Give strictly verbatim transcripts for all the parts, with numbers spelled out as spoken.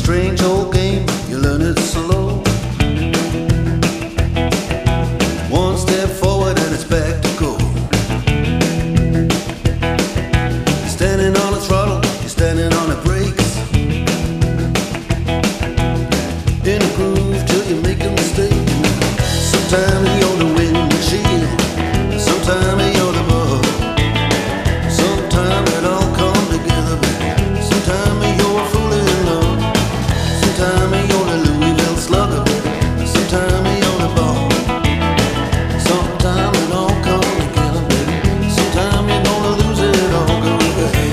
strange old game, you learn it slow. One step forward and it's back to go. You're standing on the throttle, you're standing on the brakes, in a groove till you make a mistake. Sometimes you're the windshield, sometimes you're the bug. Sometimes it all comes together, baby. Sometimes you're a fool in love. Sometimes you're the Louisville slugger, baby. Sometimes you're the ball. Sometimes it all comes together, baby. Sometimes you're gonna lose it all, go away.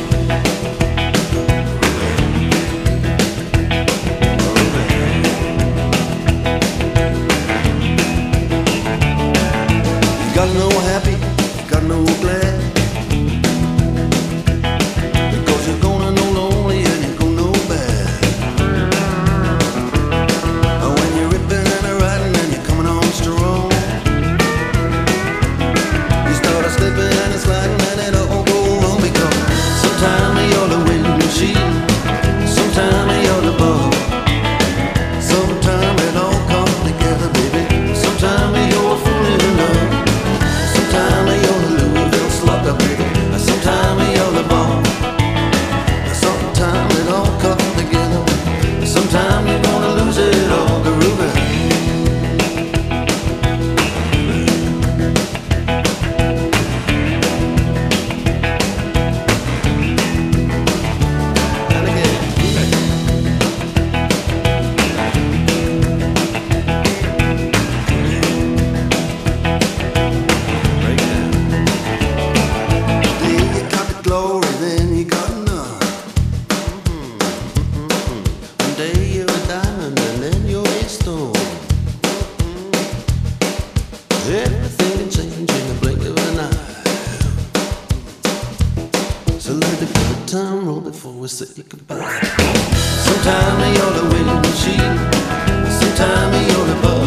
You gotta know happy, you gotta know glad, because you're gonna know lonely and you're gonna know bad. And when you're ripping and a riding and you're coming on strong, you start a slipping and a sliding and it all go wrong, because sometimes you're the windshield, sometimes you're the bug. Sometimes it all comes together, baby. Sometimes you're a fool in love. Sometimes you're the Louisville slugger, baby. Sometimes you're the ball. Sometimes it all comes together. Sometimes you're gonna lose it all, groovy. And again, break it down. Then you got the glory, then you got none. One day you're a diamond and then you're a stone. Everything can change in the blink of an eye. So let the good time roll before we say goodbye. Sometimes you're the windshield, sometimes you're the bug.